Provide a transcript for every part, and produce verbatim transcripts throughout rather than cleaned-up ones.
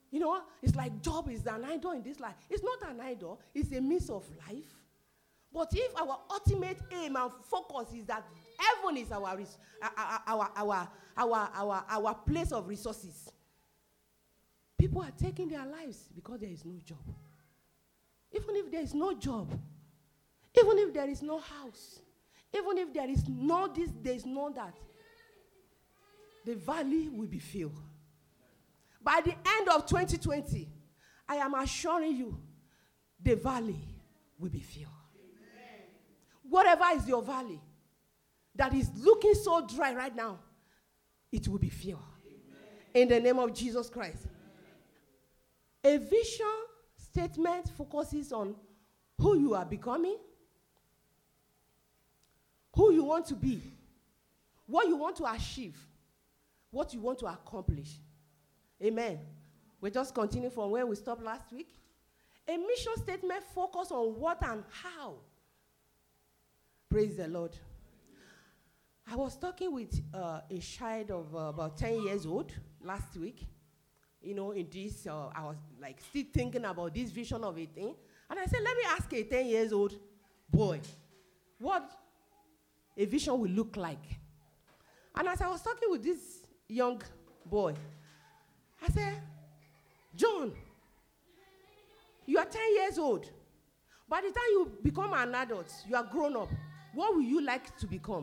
You know, it's like job is an idol in this life. It's not an idol. It's a means of life. But if our ultimate aim and focus is that heaven is our, res- our, our, our, our, our, our place of resources, people are taking their lives because there is no job. Even if there is no job, even if there is no house, even if there is no this, there is no that, the valley will be filled. By the end of twenty twenty, I am assuring you, the valley will be filled. Amen. Whatever is your valley that is looking so dry right now, it will be filled. Amen. In the name of Jesus Christ. Amen. A vision statement focuses on who you are becoming, who you want to be, what you want to achieve, what you want to accomplish. Amen. We just continue from where we stopped last week. A mission statement focuses on what and how. Praise the Lord. I was talking with uh, a child of uh, about ten years old last week. You know, in this, uh, I was like still thinking about this vision of a thing. And I said, let me ask a ten years old boy what a vision will look like. And as I was talking with this young boy, I said, John, you are ten years old. By the time you become an adult, you are grown up, what will you like to become?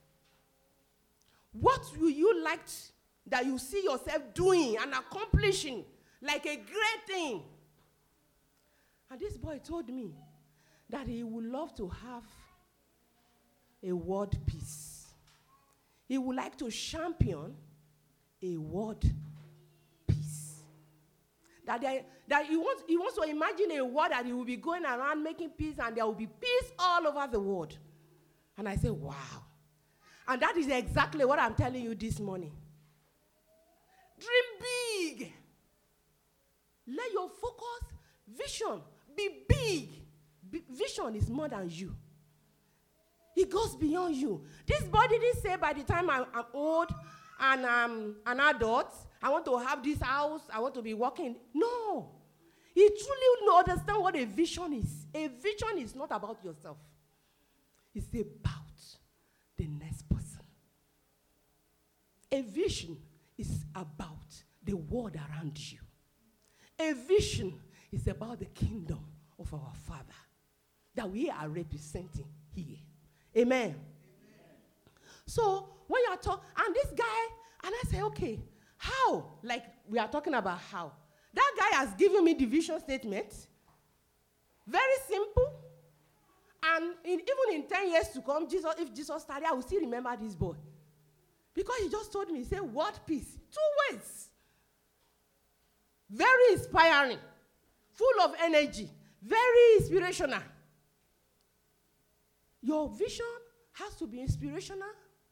What will you like t- that you see yourself doing and accomplishing like a great thing? And this boy told me that he would love to have a world peace. He would like to champion a world peace. That, there, that he, wants, he wants to imagine a world that he will be going around making peace and there will be peace all over the world. And I said, wow. And that is exactly what I'm telling you this morning. Dream big. Let your focus, vision, be big. Be- vision is more than you. It goes beyond you. This boy didn't say by the time I'm, I'm old and I'm an adult, I want to have this house, I want to be working. No. He truly understands what a vision is. A vision is not about yourself. It's about the next person. A vision is about the world around you. A vision is about the kingdom of our Father that we are representing here. Amen. Amen. So when you are talking, and this guy, and I say, okay, how? Like we are talking about how. That guy has given me the vision statement. Very simple. And in, even in ten years to come, Jesus, if Jesus started, I will still remember this boy. Because he just told me, he said, what peace? Two ways. Very inspiring. Full of energy. Very inspirational. Your vision has to be inspirational,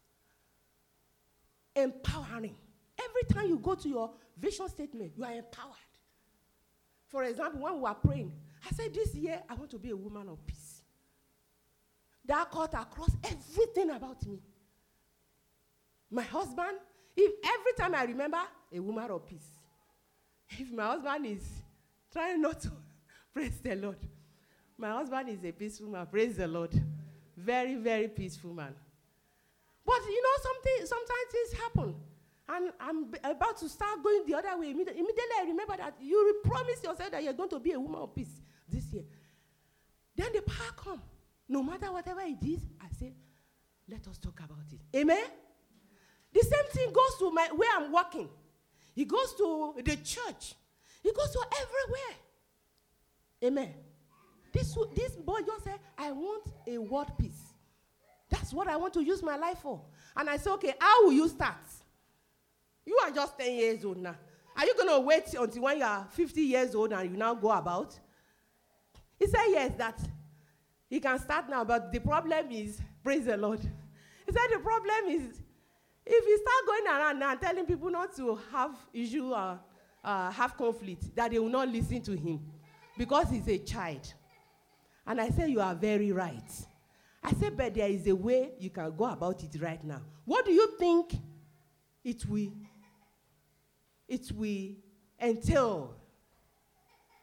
empowering. Every time you go to your vision statement, you are empowered. For example, when we were praying, I said, this year, I want to be a woman of peace. That cut across everything about me. My husband, if every time I remember, a woman of peace. If my husband is trying not to, praise the Lord. My husband is a peaceful man, praise the Lord. Very, very peaceful man. But you know, something, sometimes things happen. And I'm b- about to start going the other way. Immedi- immediately I remember that you promised yourself that you're going to be a woman of peace this year. Then the power comes. No matter whatever it is, I say, let us talk about it. Amen? The same thing goes to my where I'm working. It goes to the church. It goes to everywhere. Amen. This, this boy just said, I want a world peace. That's what I want to use my life for. And I said, okay, how will you start? You are just ten years old now. Are you going to wait until when you are fifty years old and you now go about? He said, yes, that he can start now, but the problem is, praise the Lord. He said the problem is, if you start going around now telling people not to have issue or uh, have conflict, that they will not listen to him because he's a child. And I said, you are very right. I said, but there is a way you can go about it right now. What do you think it will, it will entail?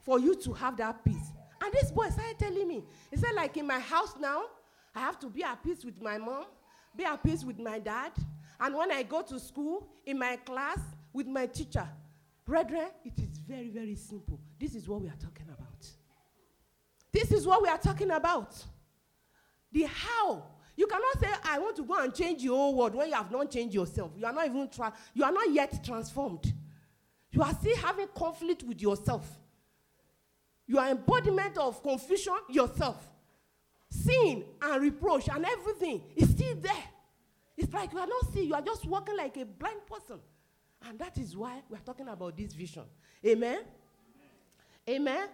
for you to have that peace. And this boy started telling me, he said, like in my house now, I have to be at peace with my mom, be at peace with my dad, and when I go to school, in my class, with my teacher. Brethren, it is very, very simple. This is what we are talking about. This is what we are talking about. The how. You cannot say, I want to go and change your whole world when you have not changed yourself. You are not even tra- you are not yet transformed. You are still having conflict with yourself. You are embodiment of confusion yourself. Sin and reproach and everything is still there. It's like you are not seeing, you are just walking like a blind person. And that is why we are talking about this vision. Amen? Amen? Amen?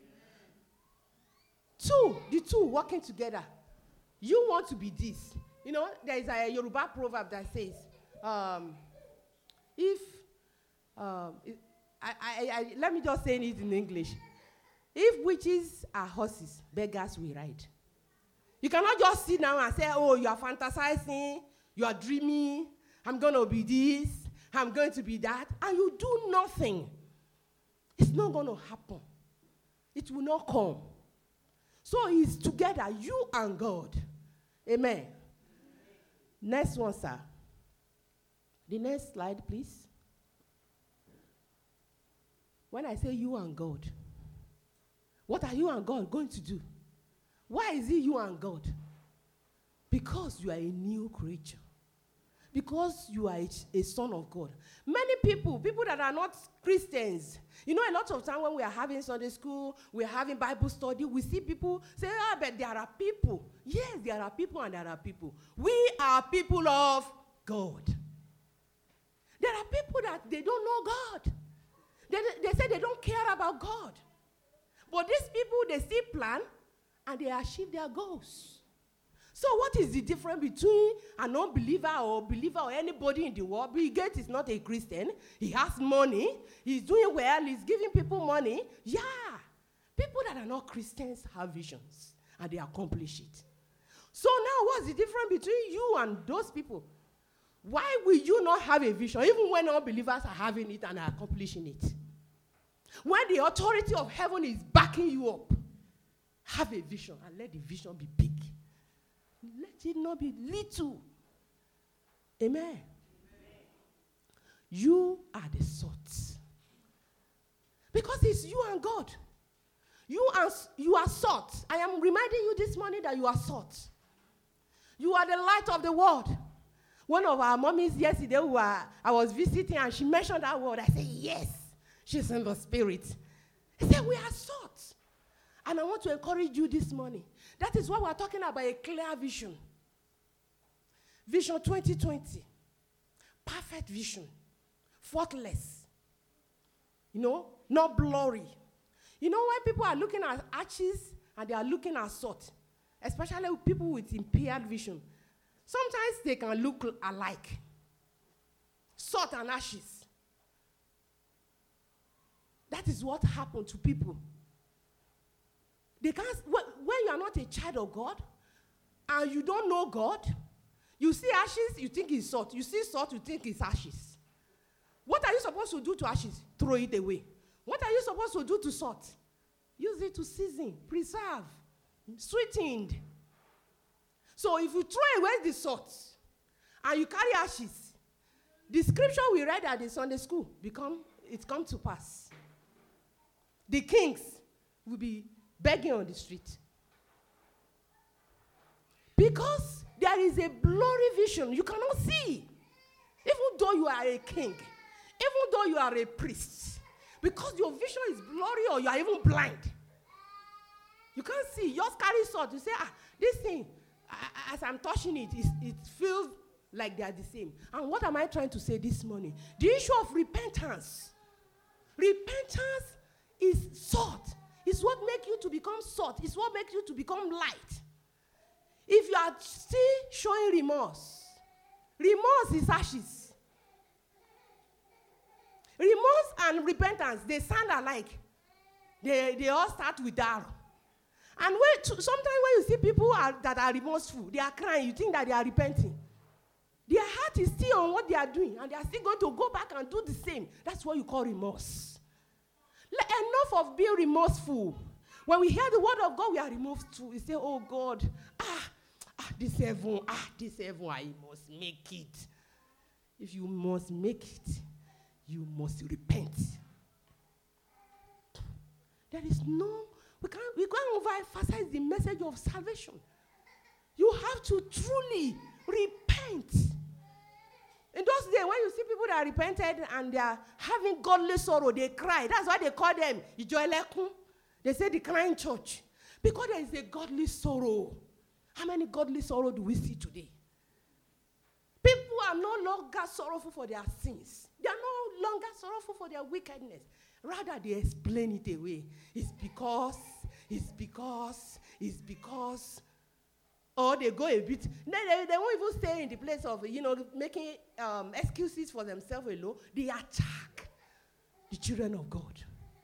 Two, the two working together. You want to be this. You know, there is a Yoruba proverb that says, um, if, um, it, I, I, I, let me just say it in English. If witches are horses, beggars will ride. You cannot just sit down and say, oh, you are fantasizing, you are dreaming, I'm going to be this, I'm going to be that, and you do nothing. It's not going to happen. It will not come. So it's together, you and God. Amen. Amen. Next one, sir. The next slide, please. When I say you and God, what are you and God going to do? Why is it you and God? Because you are a new creature. Because you are a, a son of God. Many people, people that are not Christians, you know, a lot of time when we are having Sunday school, we are having Bible study, we see people say, ah, but there are people. Yes, there are people and there are people. We are people of God. There are people that they don't know God. They, they say they don't care about God. But these people, they still plan and they achieve their goals. So what is the difference between an unbeliever or believer or anybody in the world? Bill Gates is not a Christian. He has money. He's doing well. He's giving people money. Yeah. People that are not Christians have visions and they accomplish it. So now what's the difference between you and those people? Why will you not have a vision even when unbelievers are having it and are accomplishing it? When the authority of heaven is backing you up, have a vision and let the vision be big. Let it not be little. Amen. Amen. You are the salt. Because it's you and God. You are, you are salt. I am reminding you this morning that you are salt. You are the light of the world. One of our mommies yesterday, who were, I was visiting and she mentioned that word. I said, yes, she's in the spirit. He said, we are salt. And I want to encourage you this morning. That is why we're talking about a clear vision. Vision twenty twenty. Perfect vision. Faultless. You know, not blurry. You know, when people are looking at arches and they are looking at salt, especially with people with impaired vision, sometimes they can look alike. Salt and ashes. That is what happened to people. They can't, when you are not a child of God and you don't know God, you see ashes, you think it's salt. You see salt, you think it's ashes. What are you supposed to do to ashes? Throw it away. What are you supposed to do to salt? Use it to season, preserve, sweetened. So if you throw away the salt and you carry ashes, the scripture we read at the Sunday school become it come to pass. The kings will be begging on the street. Because there is a blurry vision you cannot see. Even though you are a king, even though you are a priest, because your vision is blurry or you are even blind. You can't see. You just carry sword. You say, ah, this thing, I, as I'm touching it, it, it feels like they are the same. And what am I trying to say this morning? The issue of repentance. Repentance is salt. It's what makes you to become salt. It's what makes you to become light. If you are still showing remorse, remorse is ashes. Remorse and repentance, they sound alike. They, they all start with arrow. And when, sometimes when you see people are, that are remorseful, they are crying, you think that they are repenting. Their heart is still on what they are doing, and they are still going to go back and do the same. That's what you call remorse. Enough of being remorseful. When we hear the word of God, we are removed too. We say, oh God, ah, ah, this heaven, ah, this heaven, I must make it. If you must make it, you must repent. There is no, we can't, we can't overemphasize the message of salvation. You have to truly repent. In those days, when you see people that are repented and they are having godly sorrow, they cry. That's why they call them Ijoelekun. They say the crying church. Because there is a godly sorrow. How many godly sorrow do we see today? People are no longer sorrowful for their sins. They are no longer sorrowful for their wickedness. Rather, they explain it away. It's because, it's because, it's because. Or they go a bit. They, they, they won't even stay in the place of, you know, making um, excuses for themselves alone. They attack the children of God.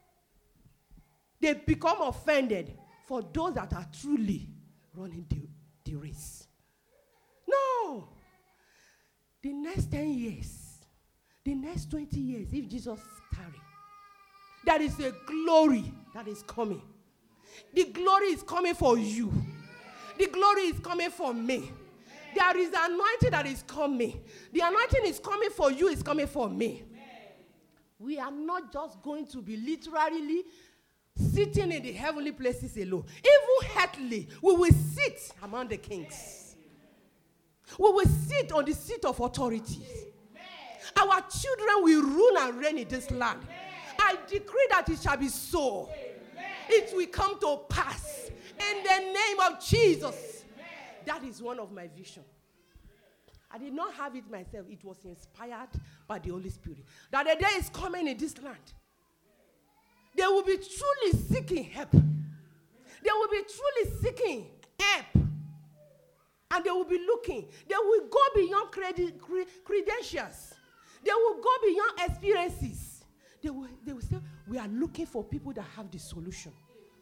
They become offended for those that are truly running the, the race. No. The next ten years, the next twenty years, if Jesus tarry, there is a glory that is coming. The glory is coming for you. The glory is coming for me. There is an anointing that is coming. The anointing is coming for you, it's coming for me. We are not just going to be literally sitting in the heavenly places alone. Even earthly, we will sit among the kings. We will sit on the seat of authority. Our children will rule and reign in this land. I decree that it shall be so. It will come to pass. In the name of Jesus. That is one of my visions. I did not have it myself. It was inspired by the Holy Spirit. That the day is coming in this land. They will be truly seeking help. They will be truly seeking help. And they will be looking. They will go beyond credi- cre- credentials. They will go beyond experiences. They will, they will say, we are looking for people that have the solution.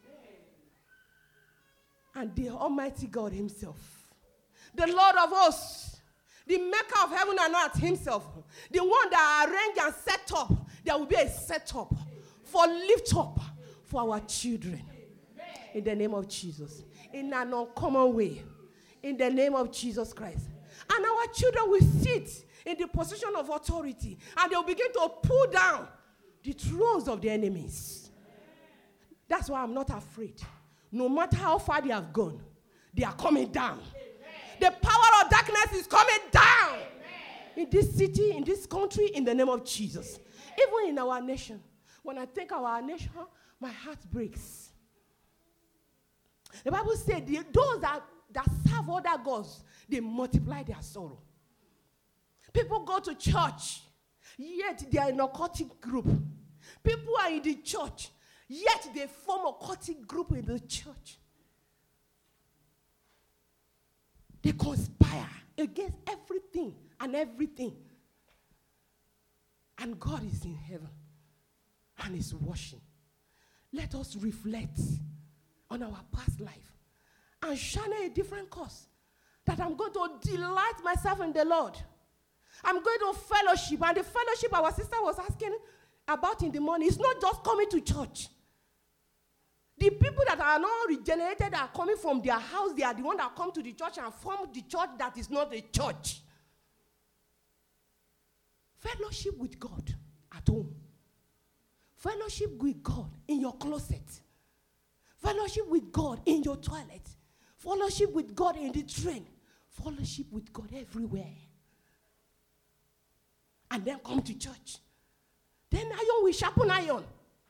And the Almighty God himself, the Lord of hosts, the maker of heaven and earth himself, the one that arranged and set up, there will be a setup for lift up for our children. In the name of Jesus. In an uncommon way. In the name of Jesus Christ. And our children will sit in the position of authority. And they will begin to pull down the thrones of the enemies. That's why I'm not afraid. No matter how far they have gone, they are coming down. Amen. The power of darkness is coming down. Amen. In this city, in this country, in the name of Jesus. Amen. Even in our nation. When I think of our nation, my heart breaks. The Bible said the, those that, that serve other gods, they multiply their sorrow. People go to church, yet they are in a occultic group. People are in the church, yet they form a occultic group in the church. They conspire against everything and everything. And God is in heaven and is watching. Let us reflect on our past life and shine a different course. That I'm going to delight myself in the Lord. I'm going to fellowship. And the fellowship our sister was asking about in the morning is not just coming to church. The people that are not regenerated are coming from their house. They are the ones that come to the church and form the church that is not a church. Fellowship with God at home. Fellowship with God in your closet. Fellowship with God in your toilet. Fellowship with God in the train. Fellowship with God everywhere. And then come to church. Then iron will sharpen iron.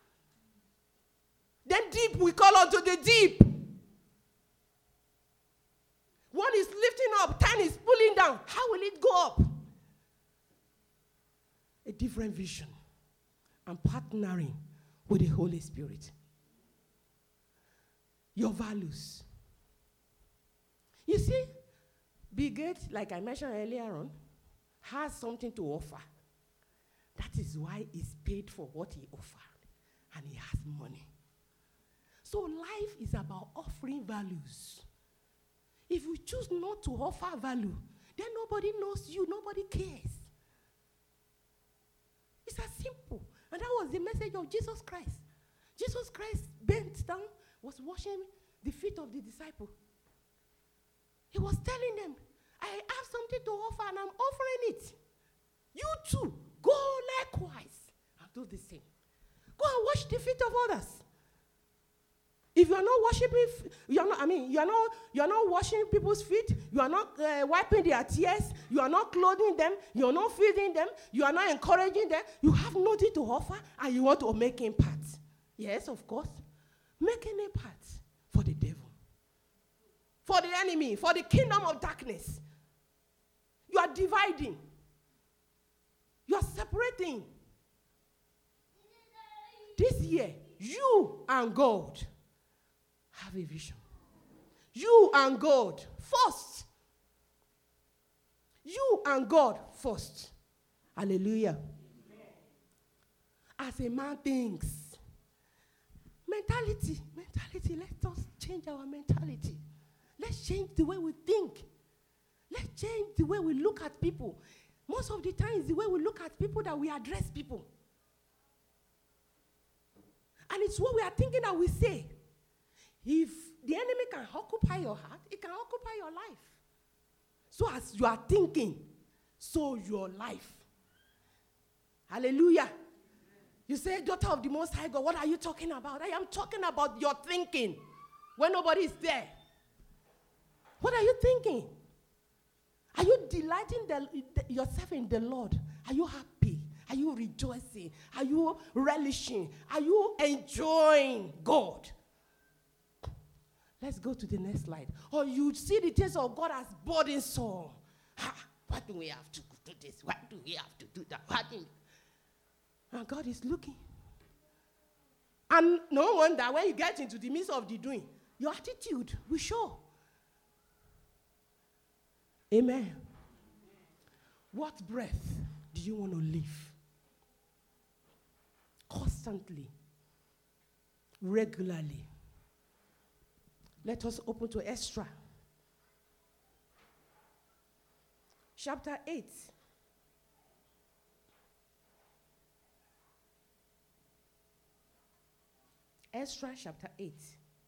Then deep we call unto the deep. One is lifting up, ten is pulling down. How will it go up? A different vision. And partnering with the Holy Spirit. Your values. You see, Bill Gates, like I mentioned earlier on, has something to offer. That is why he's paid for what he offered. And he has money. So life is about offering values. If you choose not to offer value, then nobody knows you, nobody cares. It's as simple. And that was the message of Jesus Christ. Jesus Christ bent down, was washing the feet of the disciple. He was telling them, I have something to offer and I'm offering it. You too, go likewise and do the same. Go and wash the feet of others. If you are not worshiping, you are not, I mean, you are not, you are not washing people's feet, you are not uh, wiping their tears, you are not clothing them, you are not feeding them, you are not encouraging them, you have nothing to offer and you want to make impact. Yes, of course. Make an impact for the devil, for the enemy, for the kingdom of darkness. You are dividing. You are separating. This year, you and God have a vision. You and God first. You and God first. Hallelujah. As a man thinks. Mentality. Mentality. Let us change our mentality. Let's change the way we think. Let's change the way we look at people. Most of the time, it's the way we look at people that we address people. And it's what we are thinking that we say. If the enemy can occupy your heart, it can occupy your life. So as you are thinking, so your life. Hallelujah. You say, daughter of the Most High God, what are you talking about? I am talking about your thinking when nobody is there. What are you thinking? Are you delighting the, the, yourself in the Lord? Are you happy? Are you rejoicing? Are you relishing? Are you enjoying God? Let's go to the next slide. Or you see the things of God as burdensome. Ha, why do we have to do this? Why do we have to do that? Why do we? And God is looking. And no wonder when you get into the midst of the doing, your attitude will show. Amen. What breath do you want to live? Constantly. Regularly. Let us open to Ezra. Chapter eight. Ezra chapter eight.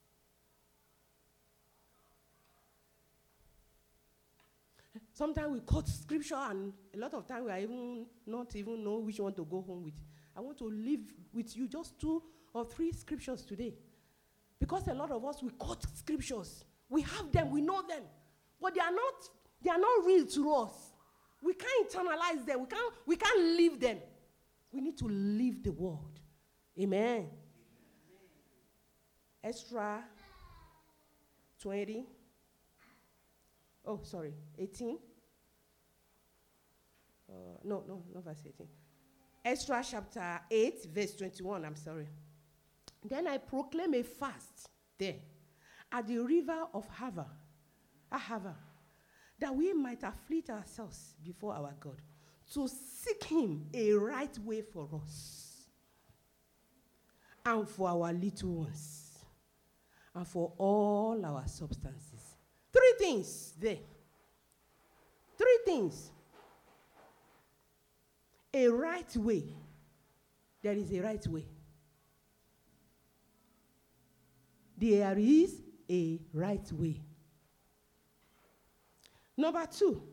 Sometimes we quote scripture and a lot of time we are even not even know which one to go home with. I want to leave with you just two or three scriptures today. Because a lot of us, we quote scriptures. We have them, we know them. But they are not, they are not real to us. We can't internalize them. We can't, we can't live them. We need to live the word. Amen. Ezra twenty. Oh, sorry, eighteen. Uh, no, no, not verse eighteen. Ezra chapter eight, verse twenty-one, I'm sorry. Then I proclaim a fast there at the river of Ahava, Ahava, that we might afflict ourselves before our God, to seek him a right way for us, and for our little ones, and for all our substances. Three things there. Three things. A right way. There is a right way. There is a right way. Number two,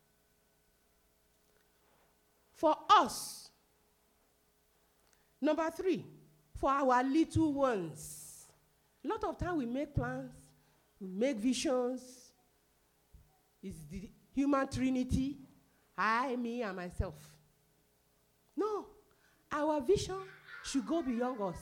for us. Number three, for our little ones. A lot of time we make plans, we make visions. It's the human trinity, I, me, and myself. No, our vision should go beyond us.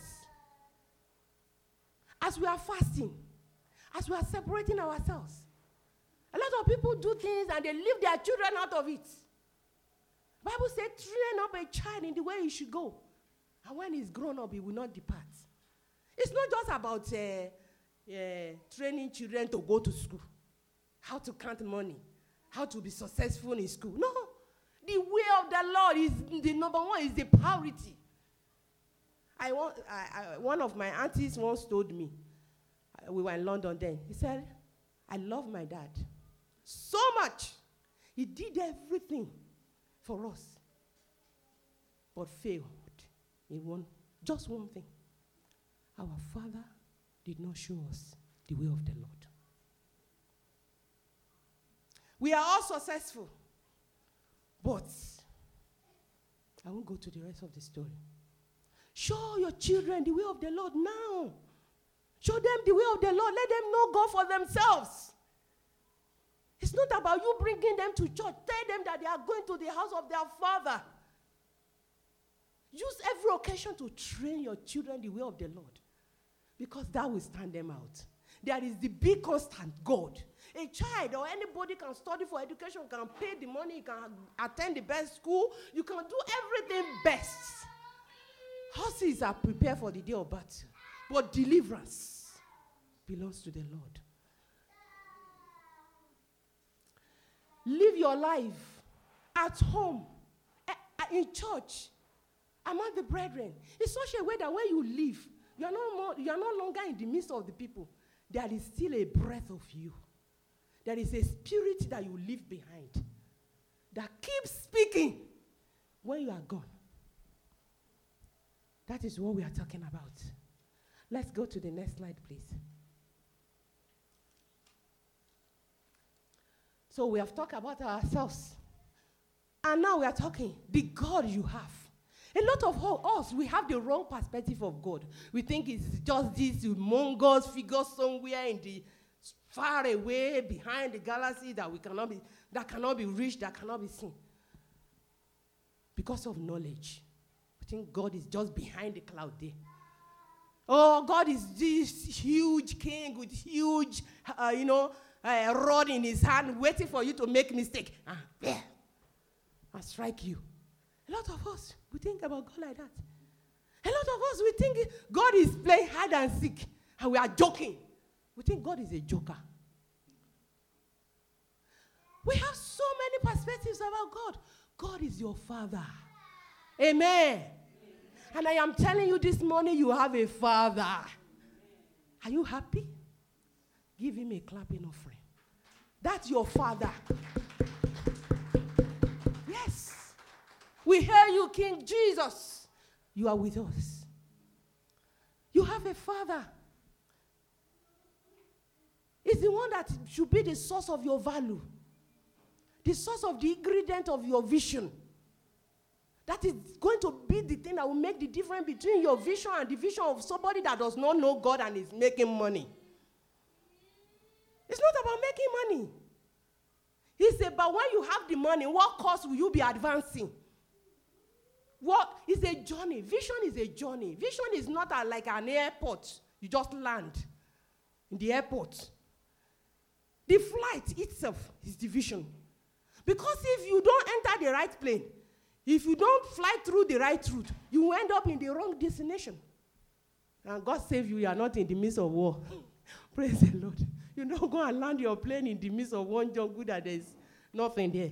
As we are fasting, as we are separating ourselves, a lot of people do things and they leave their children out of it. The Bible says, train up a child in the way he should go. And when he's grown up, he will not depart. It's not just about uh, uh, training children to go to school, how to count money, how to be successful in school. No, the way of the Lord is the number one, is the priority. I want, I, I, one of my aunties once told me, uh, we were in London then, he said, I love my dad so much. He did everything for us, but failed in one, just one thing. Our father did not show us the way of the Lord. We are all successful, but I won't go to the rest of the story. Show your children the way of the Lord now. Show them the way of the Lord. Let them know God for themselves. It's not about you bringing them to church. Tell them that they are going to the house of their father. Use every occasion to train your children the way of the Lord, because that will stand them out. There is the big constant, God. A child or anybody can study for education, can pay the money, can attend the best school. You can do everything best. Horses are prepared for the day of battle, but deliverance belongs to the Lord. Live your life at home, in church, among the brethren, in such a way that when you live, you are no more, you are no longer in the midst of the people. There is still a breath of you. There is a spirit that you leave behind that keeps speaking when you are gone. That is what we are talking about. Let's go to the next slide, please. So we have talked about ourselves. And now we are talking the God you have. A lot of us, we have the wrong perspective of God. We think it's just this humongous figure somewhere in the far away behind the galaxy that we cannot be, that cannot be reached, that cannot be seen. Because of knowledge. We think God is just behind the cloud there. Oh, God is this huge king with huge, uh, you know, uh, rod in his hand, waiting for you to make mistake. Ah, yeah. And strike you. A lot of us, we think about God like that. A lot of us, we think God is playing hide and seek, and we are joking. We think God is a joker. We have so many perspectives about God. God is your Father. Amen. Amen. And I am telling you this morning, you have a Father. Are you happy? Give him a clapping offering. That's your Father. Yes. We hear you, King Jesus. You are with us. You have a Father. It's the one that should be the source of your value. The source of the ingredient of your vision. That is going to be the thing that will make the difference between your vision and the vision of somebody that does not know God and is making money. It's not about making money. It's about when you have the money, what course will you be advancing? What is a journey? Vision is a journey. Vision is not a, like an airport. You just land in the airport. The flight itself is the vision. Because if you don't enter the right plane, if you don't fly through the right route, you will end up in the wrong destination. And God save you, you are not in the midst of war. Praise the Lord. You don't go and land your plane in the midst of one jungle that there is nothing there.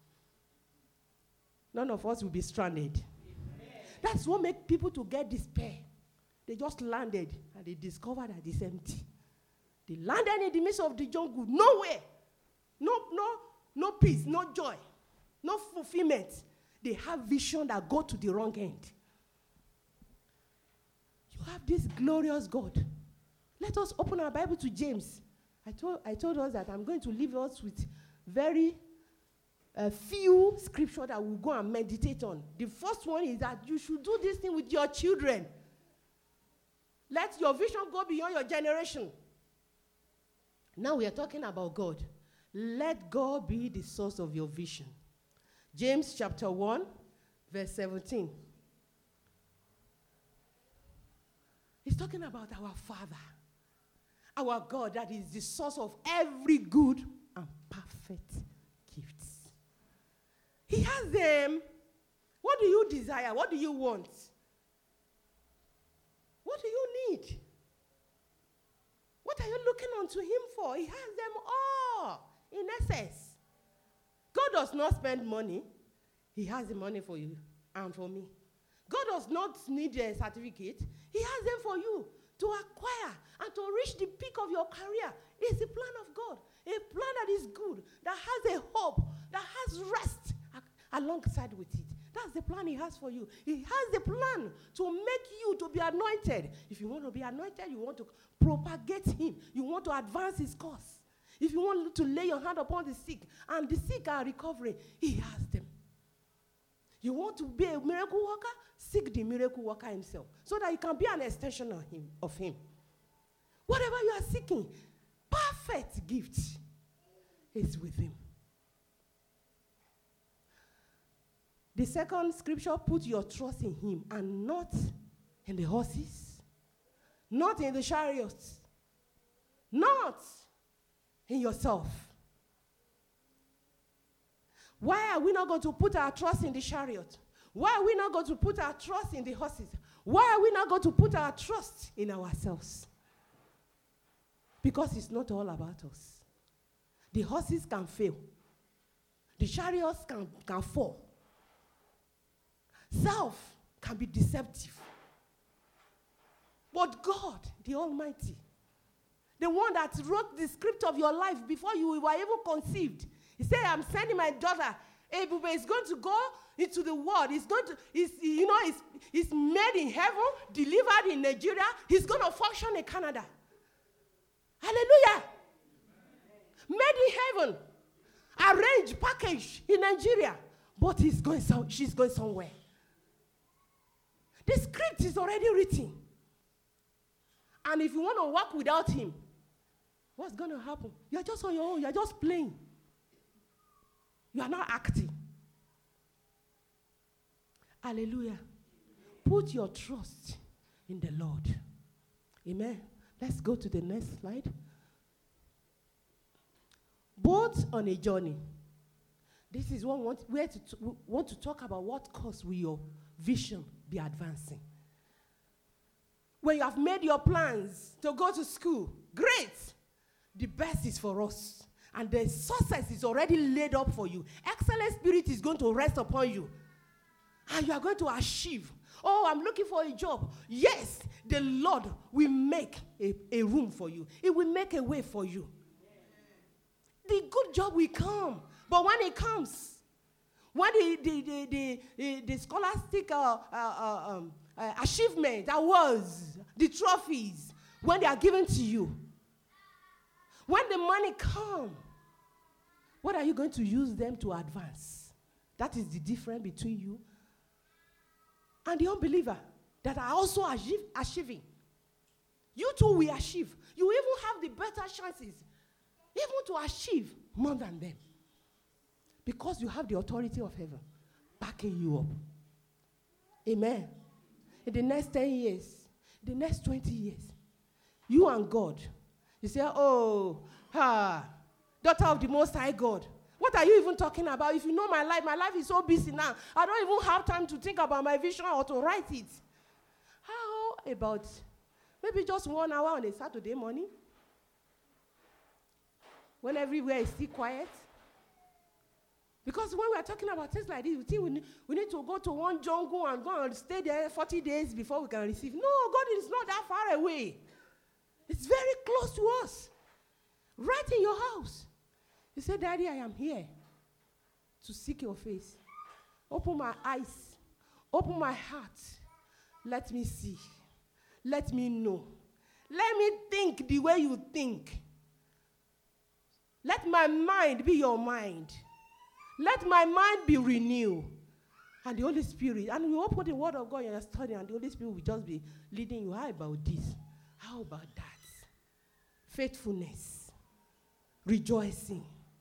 None of us will be stranded. Amen. That's what makes people to get despair. They just landed and they discovered that it's empty. They landed in the midst of the jungle, nowhere. No, no, no peace, no joy, no fulfillment. They have vision that go to the wrong end. You have this glorious God. Let us open our Bible to James. I told, I told us that I'm going to leave us with very uh, few scriptures that we'll go and meditate on. The first one is that you should do this thing with your children. Let your vision go beyond your generation. Now we are talking about God. Let God be the source of your vision. James chapter one, verse seventeen. He's talking about our Father, our God that is the source of every good and perfect gifts. He has them. What do you desire? What do you want? What do you need? What are you looking unto him for? He has them all in excess. God does not spend money. He has the money for you and for me. God does not need a certificate. He has them for you to acquire and to reach the peak of your career. It's the plan of God. A plan that is good, that has a hope, that has rest a- alongside with it. That's the plan he has for you. He has the plan to make you to be anointed. If you want to be anointed, you want to propagate him. You want to advance his cause. If you want to lay your hand upon the sick, and the sick are recovering, he has them. You want to be a miracle worker? Seek the miracle worker himself, so that you can be an extension of him. Of him. Whatever you are seeking, perfect gift is with him. The second scripture, put your trust in him and not in the horses, not in the chariots, not in yourself. Why are we not going to put our trust in the chariot? Why are we not going to put our trust in the horses? Why are we not going to put our trust in ourselves? Because it's not all about us. The horses can fail. The chariots can, can fall. Self can be deceptive. But God, the Almighty, the one that wrote the script of your life before you were even conceived, he said, I'm sending my daughter, Ebube is going to go into the world. He's going to, he's, you know, he's, he's made in heaven, delivered in Nigeria. He's going to function in Canada. Hallelujah. Made in heaven, arranged, packaged in Nigeria. But he's going so, she's going somewhere. The script is already written. And if you want to work without him, what's going to happen? You're just on your own. You're just playing. You are not acting. Hallelujah. Put your trust in the Lord. Amen. Let's go to the next slide. Both on a journey. This is what we want, where to t- we want to talk about what course will your vision be advancing. When you have made your plans to go to school, great. The best is for us. And the success is already laid up for you. Excellent spirit is going to rest upon you. And you are going to achieve. Oh, I'm looking for a job. Yes, the Lord will make a, a room for you. It will make a way for you. The good job will come. But when it comes, when the, the, the, the, the, the scholastic uh, uh, uh, um, uh, achievement, awards, the trophies, when they are given to you, when the money comes, what are you going to use them to advance? That is the difference between you and the unbeliever that are also achieve, achieving. You too will achieve. You even have the better chances even to achieve more than them. Because you have the authority of heaven backing you up. Amen. In the next ten years, the next twenty years, you and God, you say, oh, ah, daughter of the Most High God. What are you even talking about? If you know my life, my life is so busy now. I don't even have time to think about my vision or to write it. How about maybe just one hour on a Saturday morning? When everywhere is still quiet? Because when we are talking about things like this, we think we need, we need to go to one jungle and go and stay there forty days before we can receive. No, God is not that far away. It's very close to us. Right in your house. You say, Daddy, I am here to seek your face. Open my eyes. Open my heart. Let me see. Let me know. Let me think the way you think. Let my mind be your mind. Let my mind be renewed. And the Holy Spirit, and you open the Word of God and you're studying, and the Holy Spirit will just be leading you. How about this? How about that? Faithfulness, rejoicing,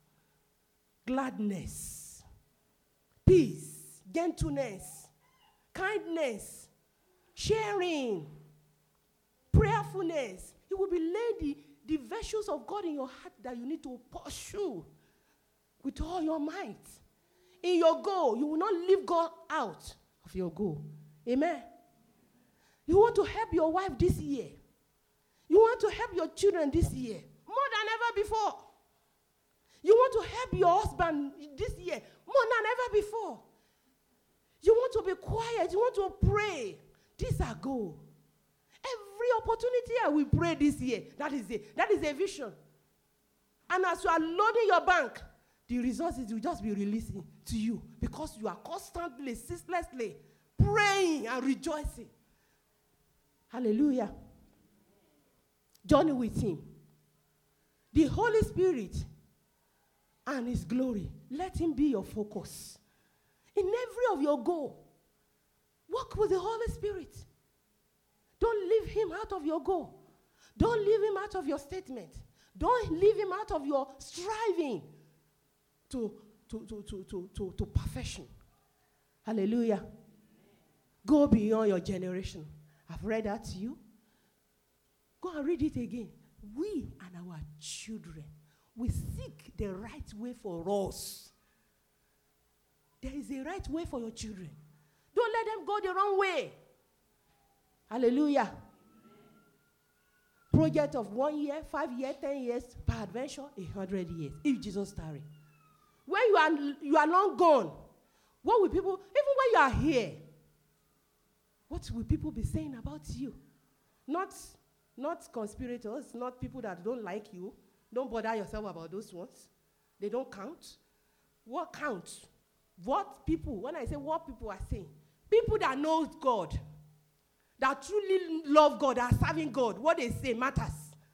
gladness, peace, gentleness, kindness, sharing, prayerfulness. It will be laid the, the virtues of God in your heart that you need to pursue with all your might. In your goal, you will not leave God out of your goal. Amen. You want to help your wife this year. You want to help your children this year more than ever before. You want to help your husband this year more than ever before. You want to be quiet. You want to pray. These are goals. Every opportunity I will pray this year. That is it. That is a vision. And as you are loading your bank, the resources will just be releasing to you because you are constantly, ceaselessly praying and rejoicing. Hallelujah. Journey with him. The Holy Spirit and his glory, let him be your focus. In every of your goal, walk with the Holy Spirit. Don't leave him out of your goal. Don't leave him out of your statement. Don't leave him out of your striving to, to, to, to, to, to, to perfection. Hallelujah. Go beyond your generation. I've read that to you. Go and read it again. We and our children, we seek the right way for us. There is a right way for your children. Don't let them go the wrong way. Hallelujah. Project of one year, five years, ten years, per adventure, a hundred years. If Jesus tarry. When you are you are long gone, what will people, even when you are here, what will people be saying about you? Not, not conspirators, not people that don't like you. Don't bother yourself about those ones. They don't count. What counts? What people, when I say what people are saying, people that know God, that truly love God, are serving God, what they say matters.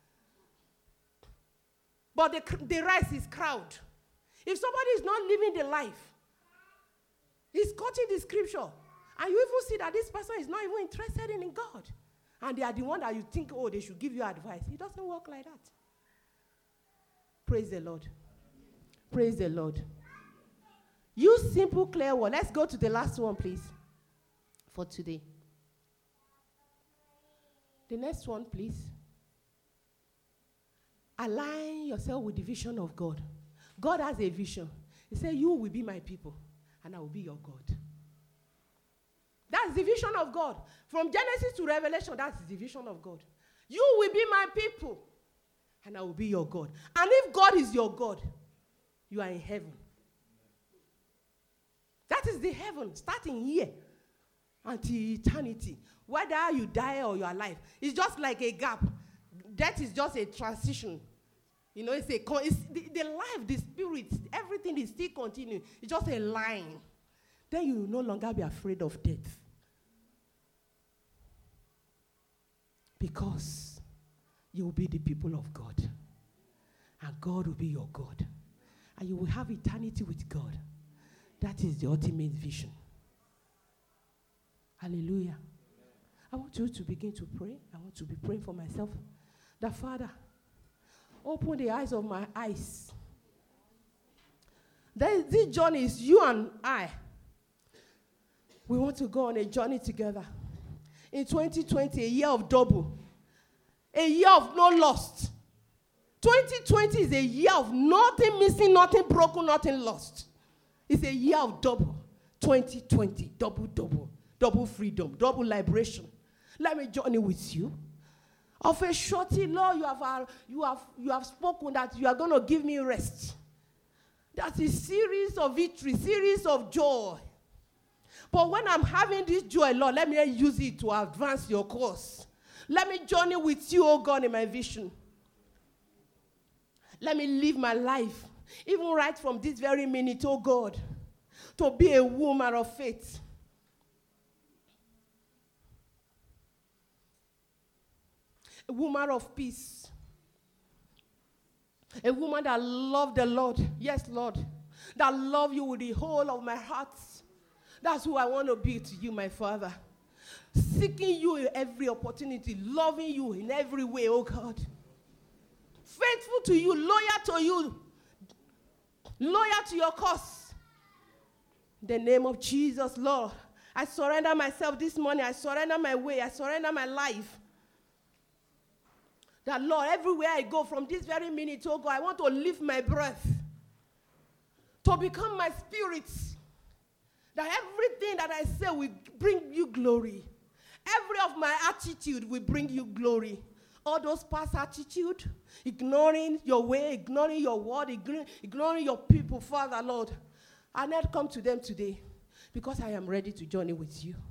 But the, the rest is crowd. If somebody is not living the life, he's quoting the scripture, and you even see that this person is not even interested in, in God, and they are the one that you think, oh, they should give you advice. It doesn't work like that. Praise the Lord. Praise the Lord. Use simple, clear word. Let's go to the last one, please, for today. The next one, please. Align yourself with the vision of God. God has a vision. He said, you will be my people, and I will be your God. That's the vision of God. From Genesis to Revelation, that's the vision of God. You will be my people, and I will be your God. And if God is your God, you are in heaven. That is the heaven, starting here until eternity. Whether you die or you are alive, it's just like a gap. That is just a transition. You know, it's a it's the, the life, the spirit, everything is still continuing. It's just a line. Then you will no longer be afraid of death. Because you will be the people of God. And God will be your God. And you will have eternity with God. That is the ultimate vision. Hallelujah. I want you to begin to pray. I want to be praying for myself. That Father, open the eyes of my eyes. Then this journey is you and I. We want to go on a journey together. In twenty twenty, a year of double. A year of no lost. twenty twenty is a year of nothing missing, nothing broken, nothing lost. It's a year of double. twenty twenty, double, double. Double freedom, double liberation. Let me journey with you. Of a shorty, Lord, you have, uh, you, have, you have spoken that you are going to give me rest. That's a series of victory, series of joy. But when I'm having this joy, Lord, let me use it to advance your cause. Let me journey with you, oh God, in my vision. Let me live my life, even right from this very minute, oh God, to be a woman of faith. A woman of peace. A woman that loved the Lord. Yes, Lord. That love you with the whole of my heart. That's who I want to be to you, my Father. Seeking you in every opportunity. Loving you in every way, oh God. Faithful to you. Loyal to you. Loyal to your cause. In the name of Jesus, Lord. I surrender myself this morning. I surrender my way. I surrender my life. That, Lord, everywhere I go from this very minute, oh God, I want to lift my breath to become my spirit. That everything that I say will bring you glory. Every of my attitude will bring you glory. All those past attitude, ignoring your way, ignoring your word, ignoring, ignoring your people, Father, Lord, I not come to them today because I am ready to journey with you.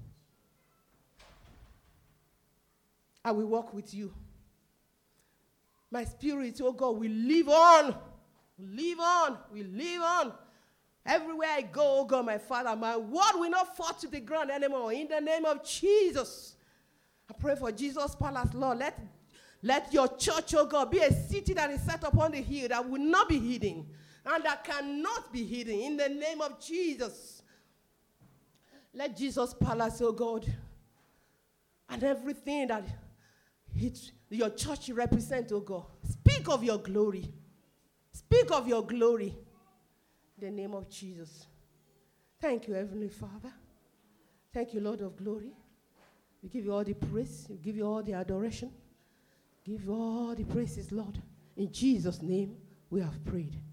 I will walk with you. My spirit, oh God, will live on Live on. We live on. Everywhere I go, oh God, my Father, my word will not fall to the ground anymore. In the name of Jesus. I pray for Jesus Palace, Lord. Let, let your church, oh God, be a city that is set upon the hill that will not be hidden and that cannot be hidden. In the name of Jesus. Let Jesus Palace, oh God, and everything that it, your church represents, oh God, speak of your glory. Speak of your glory. In the name of Jesus. Thank you, Heavenly Father. Thank you, Lord of glory. We give you all the praise. We give you all the adoration. Give you all the praises, Lord. In Jesus' name, we have prayed.